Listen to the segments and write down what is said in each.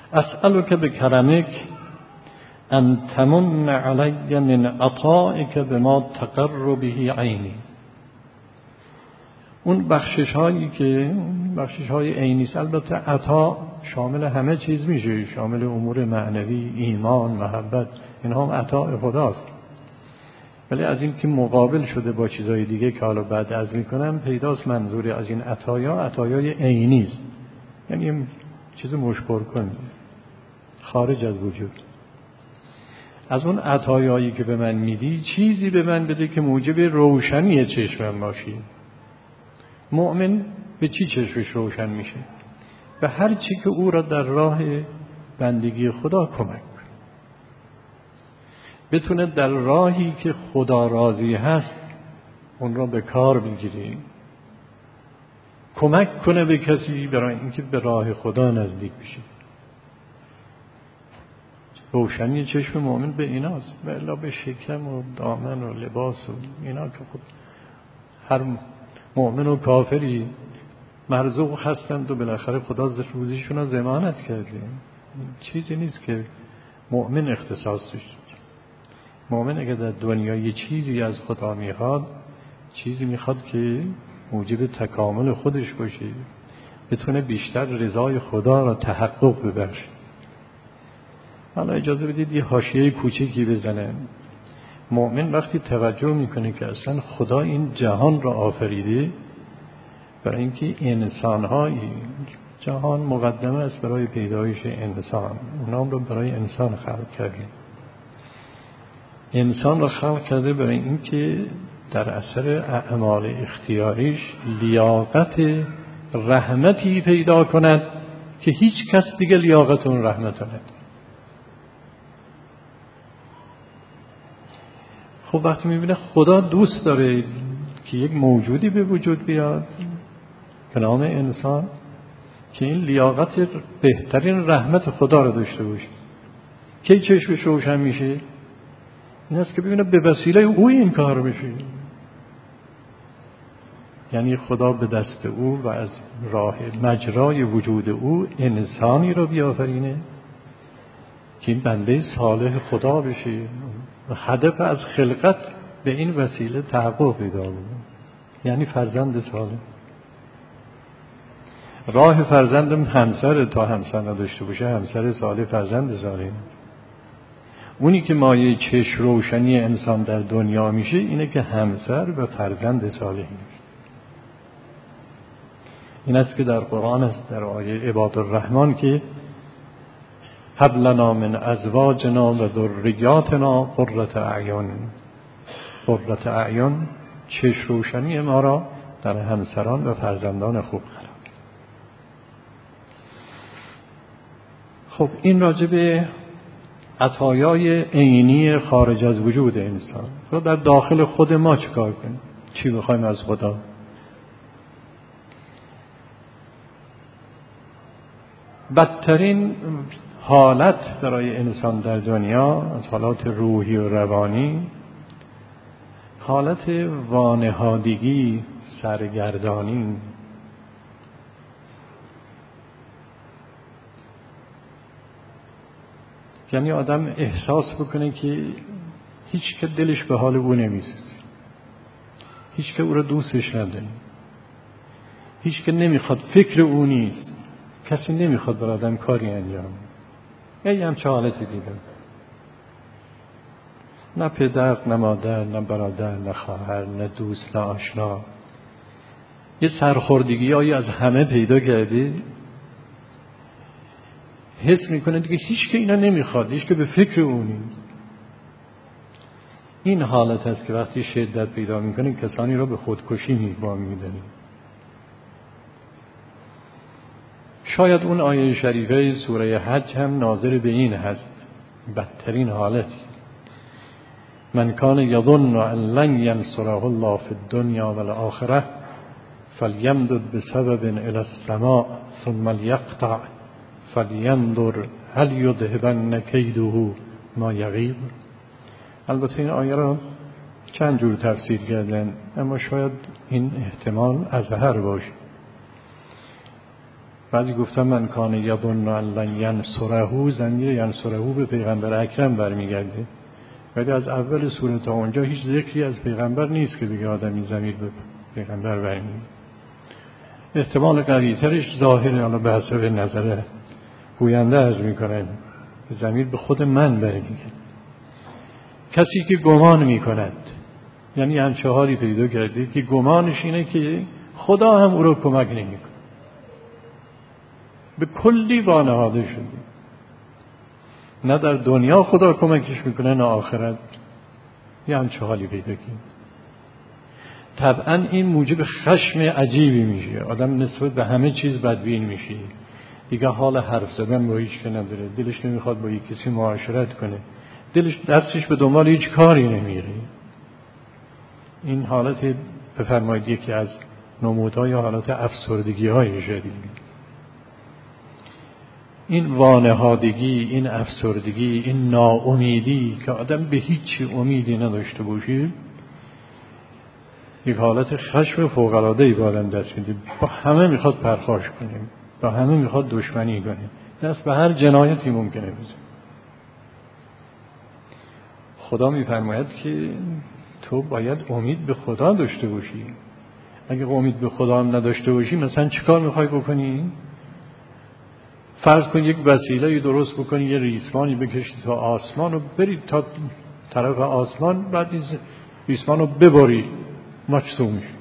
اسألک بکرمک ان تمن علی من عطائک بما تقر به عینی. اون بخشش های عینی است. البته عطا شامل همه چیز میشه، شامل امور معنوی، ایمان، محبت، اینها هم عطا خداست. ولی از این که مقابل شده با چیزهای دیگه که حالا بعد عرض میکنم، پیداست منظور از این عطایای عینی است، یعنی چیز مشبر کن، خارج از وجود. از اون عطایایی که به من میدی چیزی به من بده که موجب روشنی چشمم باشی. مؤمن به چی چشمش روشن میشه؟ به هر چی که او را در راه بندگی خدا کمک کنه، بتونه در راهی که خدا راضی هست اون را به کار بگیری، کمک کنه به کسی برای اینکه به راه خدا نزدیک بشه. روشنی چشم مؤمن به ایناست، و الا به شکم و دامن و لباس و اینا که خود هر مؤمن و کافری مرزوق هستند و بالاخره خدا روزیشون رو ضمانت کرده. چیزی نیست که مؤمن اختصاص داشته. مؤمن اگر در دنیا یه چیزی از خدا میخواد، چیزی میخواد که موجب تکامل خودش باشه، بتونه بیشتر رضای خدا را تحقق ببخشه. حالا اجازه بدید یه حاشیه کوچیکی بزنم. مؤمن وقتی توجه میکنه که اصلا خدا این جهان را آفریده برای اینکه انسان‌های جهان مقدمه است برای پیدایش انسان، اونام رو برای انسان خلق کرده. انسان را خلق کرده برای اینکه در اثر اعمال اختیاریش لیاقت رحمتی پیدا کند که هیچ کس دیگه لیاقت اون رحمت نداره. خب وقتی میبینه خدا دوست داره که یک موجودی به وجود بیاد به نام انسان که این لیاقت بهترین رحمت خدا رو داشته باشه، کی چشمش روشن میشه؟ این است که ببینه به وسیله او این کار بشه. یعنی خدا به دست او و از راه مجرای وجود او انسانی رو بیافرینه که این بنده صالح خدا بشه و هدف از خلقت به این وسیله تحقق پیدا کنه، یعنی فرزند صالح. راه فرزندم همسر، تا همسر نداشته باشه همسر صالح فرزند صالح. اونی که مایه چشم روشنی انسان در دنیا میشه اینه که همسر و فرزند صالح میشه. این است که در قرآن است در آیه عباد الرحمن که هب لنا من ازواجنا و ذریاتنا قرة اعین. قرة اعین چشم روشنی ما را در همسران و فرزندان خوب قرار. خب این راجع به عطایای عینی خارج از وجود انسان. خب در داخل خود ما چیکار کنیم؟ چی بخوایم از خدا؟ بدترین حالت برای انسان در دنیا از حالات روحی و روانی حالت وانهادگی، سرگردانی. یعنی آدم احساس بکنه که هیچ که دلش به حال او نمیسوزه، هیچ که او را دوستش نداره، هیچ که نمیخواد، فکر او نیست، کسی نمیخواد بر آدم کاری انجام. یه همچه حالتی دیدم. نه پدر، نه مادر، نه برادر، نه خواهر، نه دوست، نه آشنا. یه سرخوردگی هایی از همه پیدا کرده، حس میکنه دیگه هیچ که اینا نمیخواد، هیچ که به فکر اون نیست. این حالت هست که وقتی شدت پیدا میکنه کسانی رو به خودکشی میدانه. شاید اون آیه شریفه سوره حج هم ناظر به این هست، بدترین حالت. من کان یظن ان لن ینصره الله فی الدنیا والآخره فلیمدد بسبب الی السماء ثم لیقطع فلینظر هل یذهبن کیده ما یغیظ. البته این آیه را چند جور تفسیر کردن، اما شاید این احتمال اظهر باشه. بعضی گفتن من کان یظن ان لن ینصره، ضمیر ینصره به پیغمبر اکرم برمیگرده، ولی از اول سوره تا اونجا هیچ ذکری از پیغمبر نیست که بگه آدمی ضمیر به پیغمبر برمیگرده. احتمال قوی ترش ظاهره، حالا به حسب نظر گوینده عرض میکنن ضمیر به خود من برمیگرده. کسی که گمان میکند، یعنی همچه حالی پیدا کرده که گمانش اینه که خدا هم او رو کمک نمیکنه، به کلی وانهاده شده، نه در دنیا خدا کمکش میکنه نه آخرت، یه همچه حالی پیدا کرده. طبعا این موجب خشم عجیبی میشه، آدم نسبت به همه چیز بدبین میشه، دیگه حال حرف زدن با هیچ که نداره، دلش نمیخواد با یک کسی معاشرت کنه، دستش به دنبال هیچ کاری نمیره. این حالت بفرمایید یکی از نمودهای حالت افسردگی های شدید. این وانهادگی، این افسردگی، این ناامیدی که آدم به هیچ امیدی نداشته باشه، یک حالت خشم فوق‌العاده‌ای با آدم دست میده، با همه میخواد پرخاش کنه، با همه میخواد دشمنی کنه، دست به هر جنایتی ممکنه بزنه. خدا میفرماید که تو باید امید به خدا داشته باشی. اگه امید به خدا هم نداشته باشی، مثلا چیکار میخوای بکنی؟ فرض کن یک وسیله درست بکنی، یه ریسمانی بکشی تا آسمان و برید تا طرف آسمان، بعد این ریسمان رو ببری، مکسوم میشه،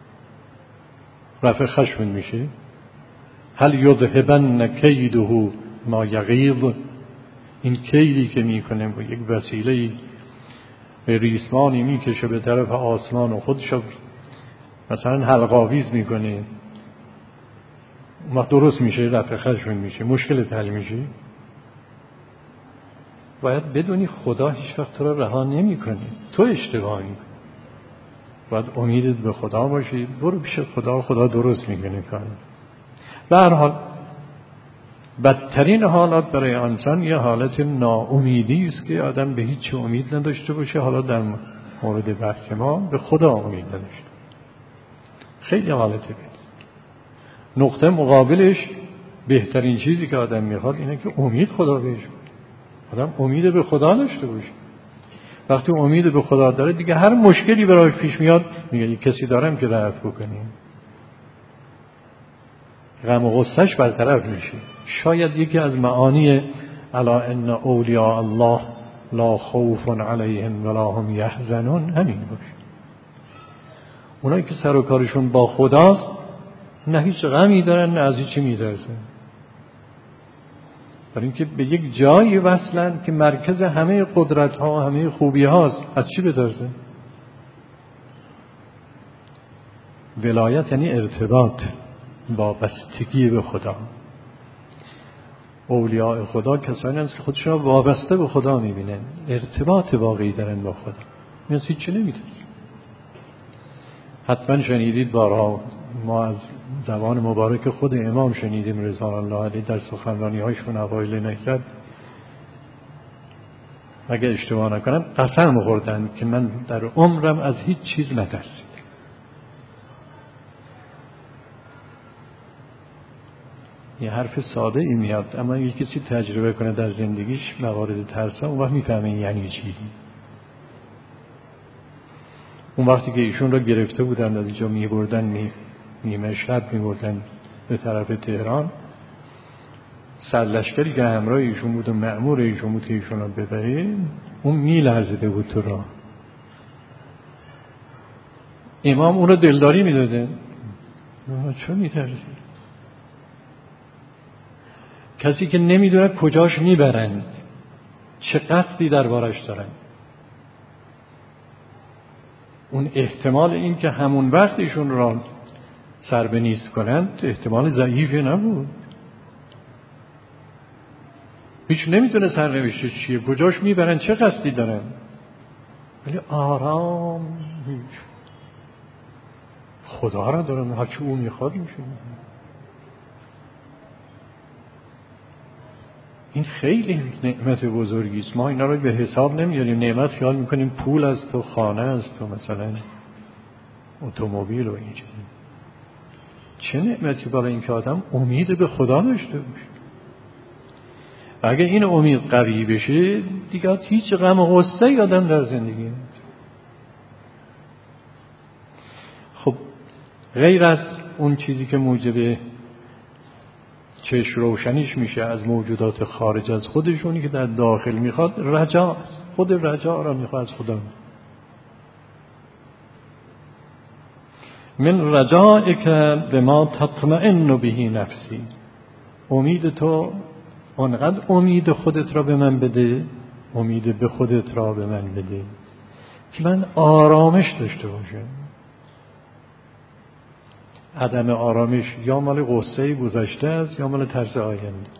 رفع خشم میشه. هل یذهبن کیده ما یغیظ، این کیدی که میکنه با یک وسیله ریسمانی میکشه به طرف آسمان و خودش مثلا حلقاویز میکنه، وقت درست میشه، رفع خشم میشه، مشکل حل میشه. باید بدونی خدا هیچ وقت تو رو رها نمیکنه، تو اشتباه میکنی، باید امیدت به خدا باشی، برو پیش خدا، خدا درست میکنه کار. به هر حال بدترین حالات برای انسان یه حالت ناامیدی است که آدم به هیچ امید نداشته باشه. حالا در مورد بحث ما به خدا امید نداشته، خیلی حالت بد. نقطه مقابلش بهترین چیزی که آدم میخواد اینه که امید خدا بهش باشه، آدم امید به خدا داشته باشه. وقتی امید به خدا داره دیگه هر مشکلی براش پیش میاد میگه یک کسی دارم که رفع بکنیم، غم و غصهش برطرف میشه. شاید یکی از معانی الا ان اولیاء الله لا خوف علیهم ولا هم یحزنون همین باشه. اونایی که سر و کارشون با خداست نه هیچ غمی دارن نه از هیچی میترسن، برای اینکه به یک جایی وصلن که مرکز همه قدرت ها و همه خوبی هاست. از چی بترسن؟ ولایت یعنی ارتباط، وابستگی به خدا. اولیاء خدا کسانی هستند که خودشون را وابسته به خدا میبینن، ارتباط واقعی دارن با خدا، میاد هیچی نمیترسن. حتما شنیدید بارها، ما از زبان مبارک خود امام شنیدیم رضوان الله علیه در سخنرانی هایشون اوایل نهضت، اگه اشتباه نکنم قسم خوردن که من در عمرم از هیچ چیز نترسیدم. یه حرف ساده ای میاد، اما اگه کسی تجربه کنه در زندگیش موارد ترس اون وقت میفهمه یعنی چی. اون وقتی که ایشون رو گرفته بودن از اینجا میبردن نیمه شب میبردن به طرف تهران، سرلشکری که همراه ایشون بود و مأمور ایشون بود که ایشون رو ببره، اون میلرزیده بود تو راه. امام اون رو دلداری میداده، چون میترسید؟ کسی که نمیدونه کجاش میبرند، چه قصدی دربارش دارن، اون احتمال این که همون وقت ایشون را سر به نیست کنند احتمال ضعیفی نبود. هیچ نمیتونه سرنوشته چیه، کجاش میبرن، چه قصدی دارن، ولی آرام هیچ. خدا را دارن، هرچی او میخواد میشه. این خیلی نعمت بزرگی است. ما اینا رو به حساب نمیاریم. نعمت خیال میکنیم پول است و خانه است و مثلا اتومبیل و اینجوری. چه نعمتی برای این که آدم امید به خدا داشته باشه. اگه این امید قوی بشه دیگه هیچ غم و غصه‌ای آدم در زندگی نیست. خب غیر از اون چیزی که موجب چشم روشنیش میشه از موجودات خارج از خودشونی که در داخل میخواد رجا، خود رجا را میخواد از خدا. من رجائک بما تطمئن به نفسی، امید تو اونقدر امید خودت را به من بده، امید به خودت را به من بده که من آرامش داشته باشم. عدم آرامش یا مال غصه گذشته است یا مال ترس آینده.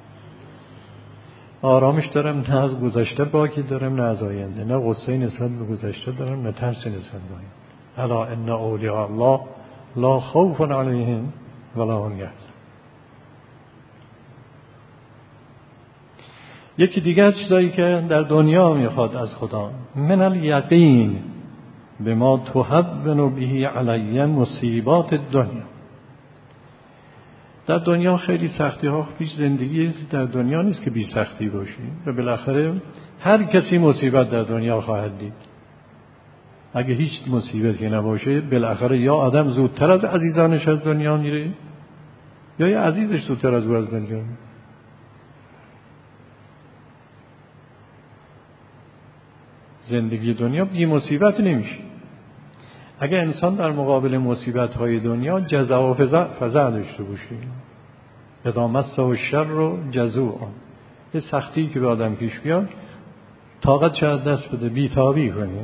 آرامش دارم نه از گذشته باکی دارم نه از آینده، نه غصه نسبت به گذشته دارم نه ترس نسبت به آینده. الا ان اولیاء الله لا خوف علیهم ولا هم یحزنون. یکی دیگه از چیزایی که در دنیا میخواد از خدا، من الیقین بما تهون به علی مصیبات الدنیا. در دنیا خیلی سختی ها، هیچ زندگی در دنیا نیست که بی سختی باشه و بالاخره هر کسی مصیبت در دنیا خواهد دید. اگه هیچ مصیبتی نباشه بالاخره یا آدم زودتر از عزیزانش از دنیا میره یا یه عزیزش زودتر از او از دنیا میره. زندگی دنیا بی مصیبت نمیشه. اگه انسان در مقابل مصیبت‌های دنیا جزع و فزع داشته باشه، اذا مسه الشر جزوع، یه سختی که به آدم پیش بیاد طاقت شاید دست بده، بی‌تابی کنه،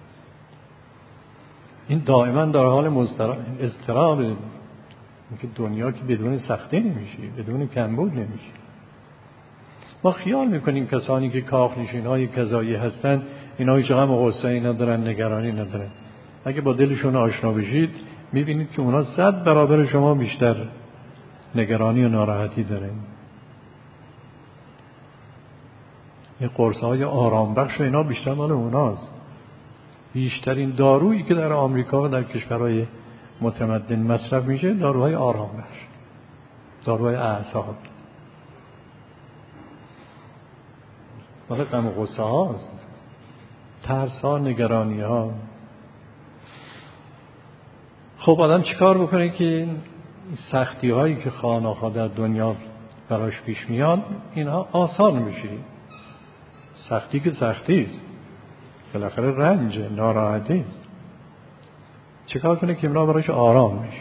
این دائما در حال اضطراب، اینکه دنیا که بدون سختی نمیشه، بدون کمبود نمیشه. ما خیال میکنیم کسانی که کاخنشین‌های کذایی هستن اینا هیچ غم و غصه‌ای ندارن، نگرانی ندارن. اگه با دلشون آشنا بشید میبینید که اونا 100 برابر شما بیشتر نگرانی و ناراحتی دارن. این قرص‌های آرام بخش اینا بیشتر مال اوناست. بیشترین دارویی که در آمریکا و در کشورهای متمدن مصرف میشه داروهای آرام بخش، داروهای اعصاب. مال غم و غصه هاست، ترس ها، نگرانی ها. خب آدم چیکار بکنه که این سختی هایی که خانه‌ها در دنیا براش پیش میاد اینها آسان بشه؟ سختی که سختی است، بالاخره رنج، ناراحتی است. چیکار کنه که اینا براش آرام بشه؟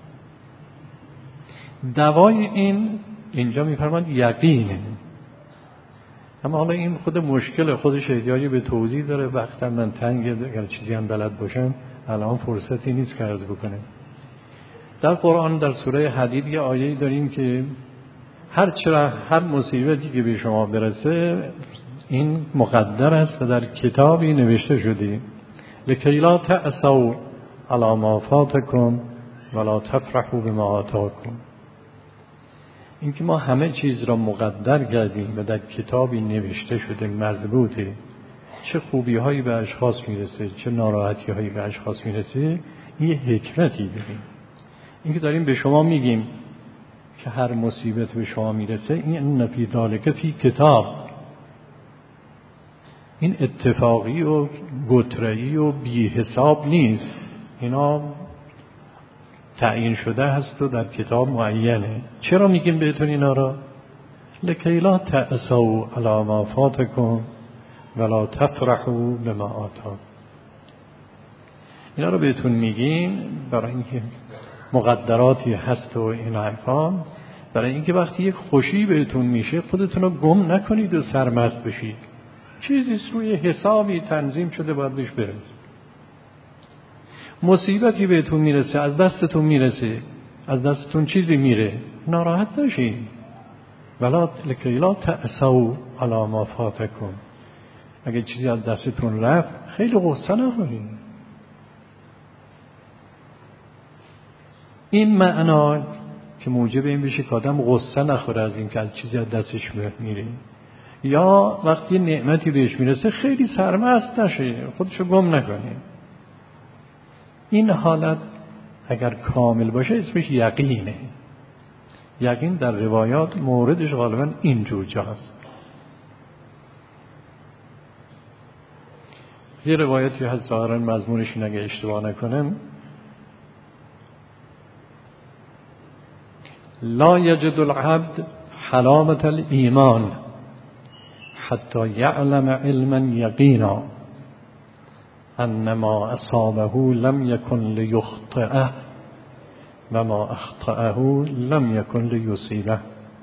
دوای این اینجا میفرماد یقینه. اما حالا این خود مشکل خودش احتیاجی به توضیح داره، وقتا من تنگه، اگر چیزی هم بلد باشم الان فرصتی نیست که عرض بکنم. در قرآن در سوره حدید یه آیه‌ای داریم که هر مصیبتی که به شما برسه این مقدر است و در کتابی نوشته شده، لکی لا تأسوا علی ما فاتکم ولا تفرحوا بما آتاکم. این که ما همه چیز را مقدر کردیم و در کتابی نوشته شده مضبوطه، چه خوبی هایی به اشخاص میرسه چه ناراحتی هایی به اشخاص میرسه، این یه حکمتی داریم. این که داریم به شما میگیم که هر مصیبت به شما میرسه این نفی ذالک فی کتاب، این اتفاقی و گتره‌ای و بی حساب نیست، اینا تعیین شده هست و در کتاب معینه. چرا میگیم بهتون اینا را؟ لکی لا تأسوا علی ما فاتکم ولا تفرحوا بما آتاکم. اینا رو بهتون میگیم برای اینکه مقدراتی هست و این حرفا، برای اینکه وقتی یک خوشی بهتون میشه خودتون رو گم نکنید و سرمست بشید. چیزی روی حسابی تنظیم شده باید بهش برسید. مصیبتی بهتون میرسه، از دستتون میرسه، از دستتون چیزی میره، ناراحت نشید. ولا لکی لا تأسوا علی ما فاتکم. اگه چیزی از دستتون رفت خیلی غصه نخورید. این معنا که موجب این بشه که آدم غصه نخوره از این که از چیزی از دستش میره، یا وقتی نعمتی بهش میرسه خیلی سرمست نشه، خودشو گم نکنه. این حالت اگر کامل باشه اسمش یقینه. یقین در روایات موردش غالبا اینجور جاست. یه روایتی هست ظاهرا مضمونش این اگه اشتباه نکنم، لا یجد العبد حلاوة الایمان حتی یعلم علما یقینا ان ما اصابه لم یکن لیخطئه و ما اخطأه لم یکن لیصیبه.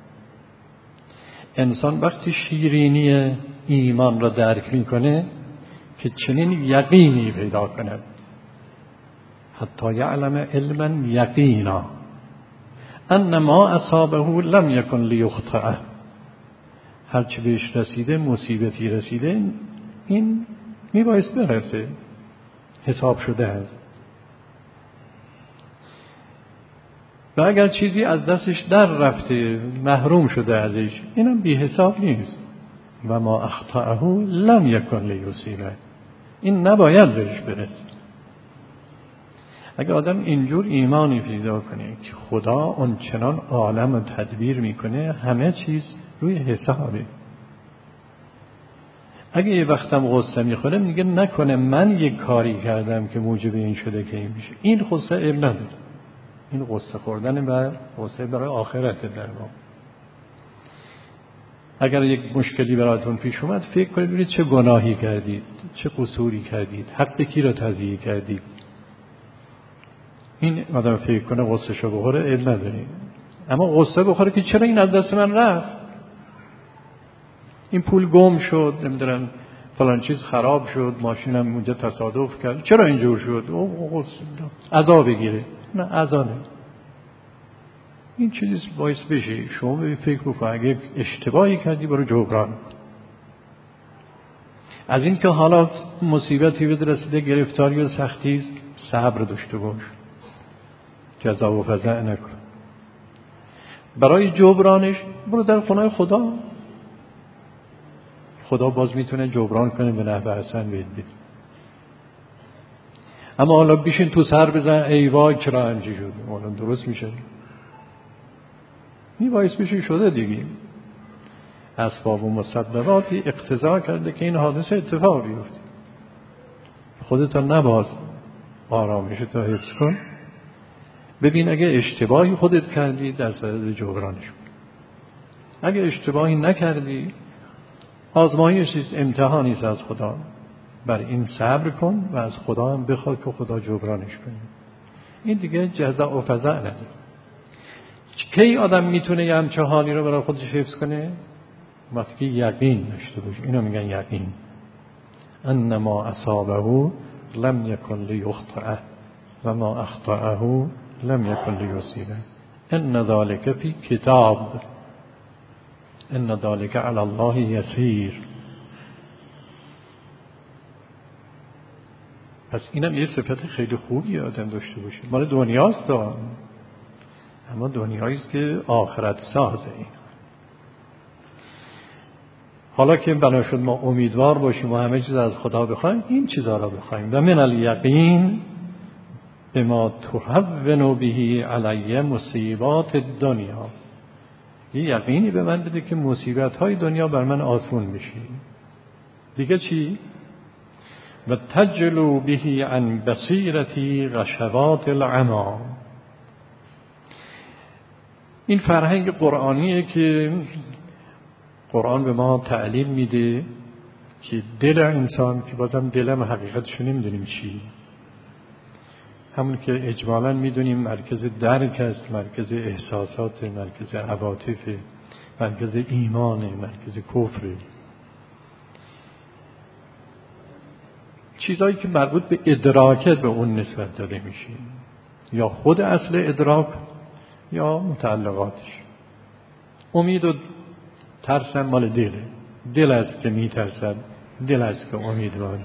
انسان وقتی شیرینی ایمان را درک میکنه که چنین یقینی پیدا کنه، حتی یعلم علما یقینا ان ما اصابه لم یکن لیخطئه، هرچی بهش رسیده، مصیبتی رسیده، این میبایست برسه، حساب شده است. و اگر چیزی از دستش در رفته، محروم شده ازش، اینم بی حساب نیست. و ما اخطأه لم یکن لیصیبه، این نباید بهش برسه. اگر آدم اینجور ایمانی پیدا کنه که خدا اون چنان عالم رو تدبیر میکنه، همه چیز روی حسابه. اگه یه وقتم غصه میخوره میگه نکنه من یک کاری کردم که موجب این شده که این میشه، این غصه عیب نداره. این غصه خوردن بر غصه برای آخرت در واقع. اگر یک مشکلی براتون پیش اومد، فکر کنید ببینید چه گناهی کردید، چه قصوری کردید، حق کی را تضییع کردید. این آدم فکر کنه غصه شو بخوره عیب نداره، اما غصه بخوره که چرا این از دست من رفت، این پول گم شد، نمیدونم فلان چیز خراب شد، ماشینم اونجا تصادف کرد، چرا اینجور شد، او عذاب بگیره. نه، عذاب نه. این چیز باعث بشه شما به فکر بکن اگه اشتباهی کردی برو جبران کن. از این که حالا مصیبتی بهت رسیده، گرفتاری و سختی است، صبر داشته باش، جزا و فزع نکن. برای جبرانش برو در خونه خدا، خدا باز میتونه جبران کنه به نحو حسن بهت بده. اما حالا بیشین تو سر بزن ای وای چرا همچی شد، حالا درست میشه؟ میبایست بشه شده دیگه. اسباب و مسبباتی اقتضا کرده که این حادثه اتفاق بیفته. خودتا نباز آرامش تا حفظ کن، ببین اگه اشتباهی خودت کردی در صدد جبرانش کن. اگه اشتباهی نکردی، آزمایش است، امتحانی است از خدا، بر این صبر کن و از خدا هم بخواد که خدا جبرانش کنه. این دیگه جزا و فزع نداره. کی آدم میتونه یه همچه حالی رو برای خودش حفظ کنه؟ وقتی که یقین داشته باشه. اینو میگن یقین. انما اصابه لم یکن لیخطئه و ما اخطأه لم یکن لیصیبه ان ذلک فی کتاب ان ذلک علی الله یسیر. پس اینم یه صفت خیلی خوبی آدم داشته باشه. مال دنیاست، اما دنیاییست که آخرت سازه. این حالا که بنا شد ما امیدوار باشیم و همه چیز از خدا بخوایم، این چیزها را بخوایم. و من الیقین بما تهون به علی مصیبات دنیا، یه یقینی به من بده که مصیبت های دنیا بر من آسون بشه. دیگه چی؟ و تجلو به عن بصیرتی غشوات العمی. این فرهنگ قرآنیه که قرآن به ما تعلیم میده که دل انسان، که بازم دلم حقیقتشو نمیدونیم چی، همون که اجمالاً میدونیم مرکز درک است، مرکز احساسات، مرکز عواطف، مرکز ایمان، مرکز کفر، چیزایی که مربوط به ادراکت به اون نسبت داده میشه، یا خود اصل ادراک یا متعلقاتش. امید و ترس مال دله، دل است که میترسد، دل است که امیدواره.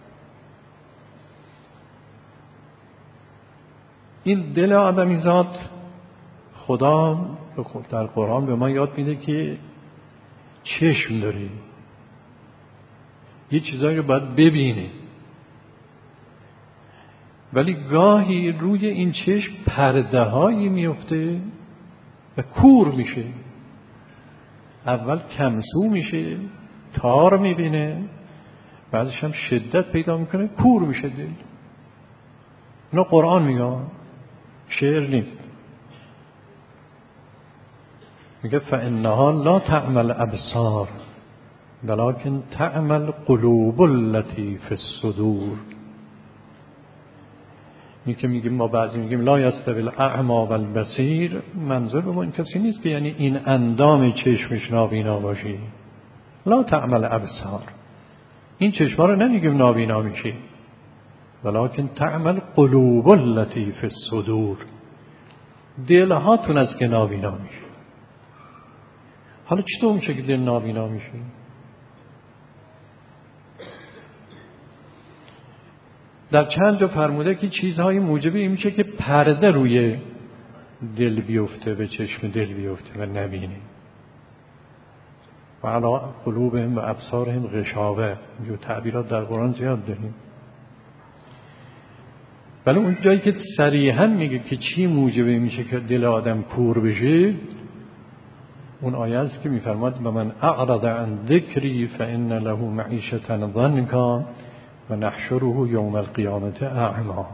این دل آدمی ذات خدا در قرآن به ما یاد میده که چشم داره، یه چیزایی رو باید ببینه. ولی گاهی روی این چشم پرده هایی میفته و کور میشه. اول کمسو میشه، تار میبینه، بعدش هم شدت پیدا میکنه، کور میشه دل. اینو قرآن میگه، شعر نیست. میگه فإنها لا تعمل ابصار ولكن تعمل قلوب التي في الصدور. میگیم ما بعضی میگیم لا یستوی الاعمی والبصیر، منظور به ما این کسی نیست که یعنی این اندام چشمش نابینا باشی. لا تعمل ابصار، این چشما رو نمیگیم نابینا میشی، ولکن تعمل قلوب التي في الصدور، دلهاتون است که نابینا میشه. حالا چطور میشه که دل نابینا میشه؟ در چند جا فرموده که چیزهای موجب این میشه که پرده روی دل بیفته، به چشم دل بیفته و نبینه. و علی قلوبهم و ابصارهم غشاوه، جو تعبیرات در قرآن زیاد داریم. ولی اون جایی که صریحا میگه که چی موجب میشه که دل آدم کور بشه، اون آیه است که میفرماد من اعرض عن ذکری فإن له معیشة ضنکا و نحشره یوم القیامة اعما.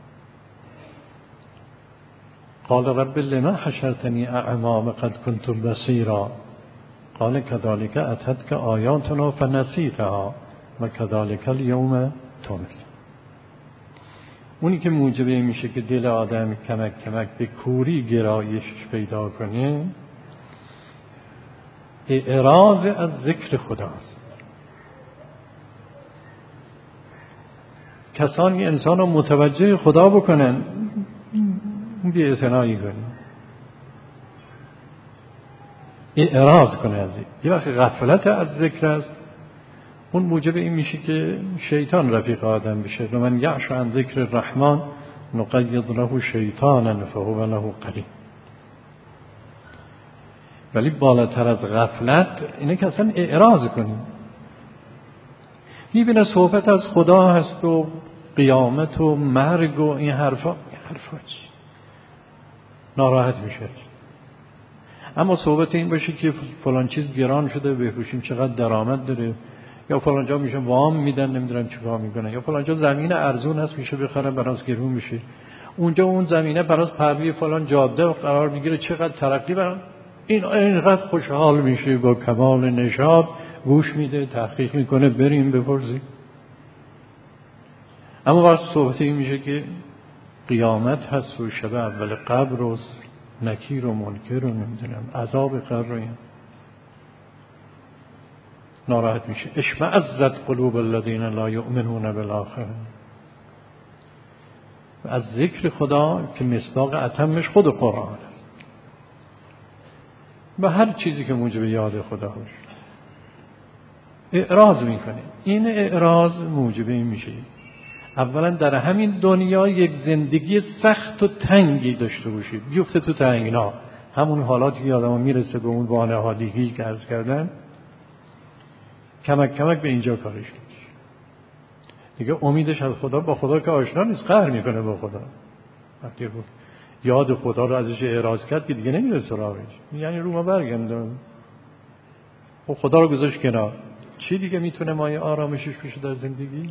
قال رب لما حشرتنی اعما وقد كنت بصیرا قال كذلك اتتك آیاتنا فنسیتها و كذلك اليوم تنسى. اونی که موجب میشه که دل آدم کمک کمک به کوری گرایش پیدا کنه، اعراض از ذکر خداست. کسانی انسان رو متوجه خدا بکنن، بی اعتنایی کنه، اعراض کنه از این. یه وقت غفلت از ذکر است، اون موجب این میشه که شیطان رفیق آدم بشه. و من یعش عن ذکر الرحمن نقید له شیطانا فهو له قرین. ولی بالاتر از غفلت اینه که اصلا اعراض کنیم. میبینه صحبت از خدا هست و قیامت و مرگ و این حرفا چی؟ ناراحت میشه. اما صحبت این باشه که فلان چیز گران شده بفروشیم، چقدر درآمد داره، یا فلان جا میشه وام میدن نمیدونم چیکار میکنن، یا فلان جا زمین ارزون هست میشه بخرن براش گرون میشه، اونجا اون زمینه براش پروی فلان جاده قرار میگیره، چقدر ترقی برن. این اینقدر خوشحال میشه، با کمال نشاط گوش میده، تحقیق میکنه، بریم بپرسیم. اما وقت صحبت این میشه که قیامت هست و شب اول قبر و نکیر و منکر و نمیدونم عذاب قبر رو، ناراحت میشه. اشمئزت قلوب الذین لا یؤمنون بالآخرة. از ذکر خدا که مصداق اتمش خود قرآن است و هر چیزی که موجب یاد خدا باشه اعراض میکنه. این اعراض موجب این میشه اولا در همین دنیا یک زندگی سخت و تنگی داشته باشید، بیفته تو تنگنا، همون حالاتی که آدم میرسه به اون وانهادگی که عرض کردن، کمک کمک به اینجا کارش میشه دیگه. امیدش از خدا، با خدا که آشنا نیست، قهر میکنه با خدا. وقتی یاد خدا رو ازش اعراض کرد که دیگه نمیره سراغش، یعنی رو ما برگردم، خب خدا رو گذاشت کنار، چی دیگه میتونه مایه آرامشش بشه در زندگی؟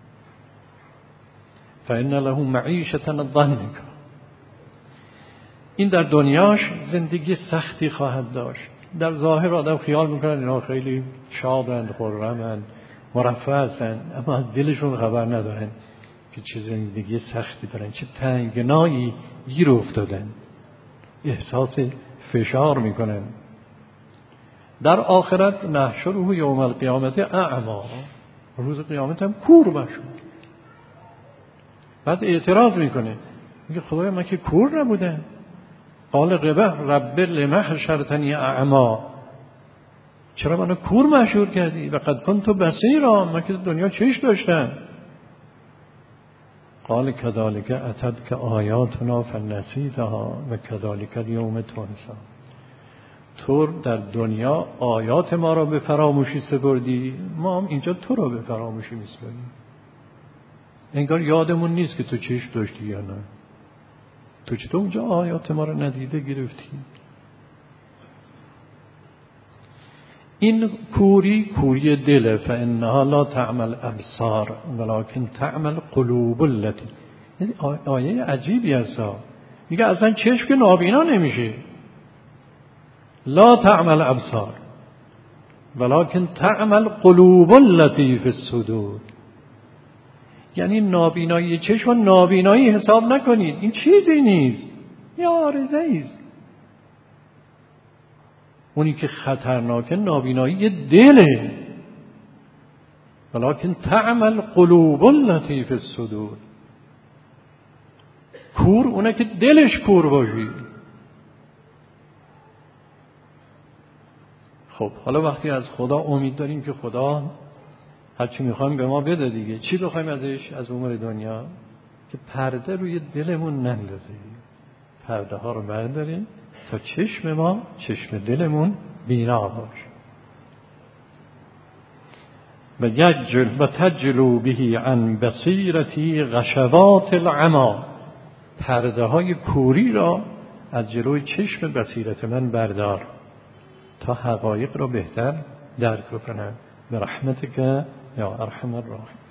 فإن له معیشة ضنکا. این در دنیاش زندگی سختی خواهد داشت. در ظاهر آدم خیال میکنن اینا خیلی شادند، خرمند، مرفه هستند، اما از دلشون خبر ندارن که چه زندگی سختی دارن، چه تنگنایی گیر افتادن، احساس فشار میکنن. در آخرت نحشره یوم القیامت اعما، روز قیامت هم کور بشود. بعد اعتراض میکنه، میگه خدایا من که کور نبودم. قال رب لما حشرتنی اعما، چرا منو کور محشور کردی؟ و قد كنت بصیرا، من که دنیا چشم داشتم. قال كذلك اتتك آیاتنا فنسیتها و كذلك اليوم تنسى. تو در دنیا آیات ما را به فراموشی سپردی، ما هم اینجا تو را به فراموشی میسپاریم. انگار یادمون نیست که تو چشم داشتی یا نه. تو چطور اونجا آیات ما رو ندیده گرفتی؟ این کوری دله. فانها لا تعمل ابصار ولکن تعمل قلوب التي. آیه عجیبی هست. میگه اصلا چشم که نابینا نمیشه. لا تعمل ابصار ولکن تعمل قلوب التي فی الصدور. یعنی نابینایی چشم و نابینایی حساب نکنید، این چیزی نیست، این عارضه است. اونی که خطرناکه نابینایی دله. ولکن تعمل قلوب التي فی الصدور. کور اونه که دلش کور باشی. خب حالا وقتی از خدا امید داریم که خدا هرچی میخوایم به ما بده دیگه، چی بخوایم ازش؟ از امور دنیا که پرده روی دلمون نندازه. پرده ها رو برداریم تا چشم ما، چشم دلمون بینا باشه. و تجلو به عن بصیرتی غشوات العما. پرده های کوری را از جلوی چشم بصیرت من بردار تا حقایق را بهتر درک کنم. به رحمتک یا ارحم الراحمین.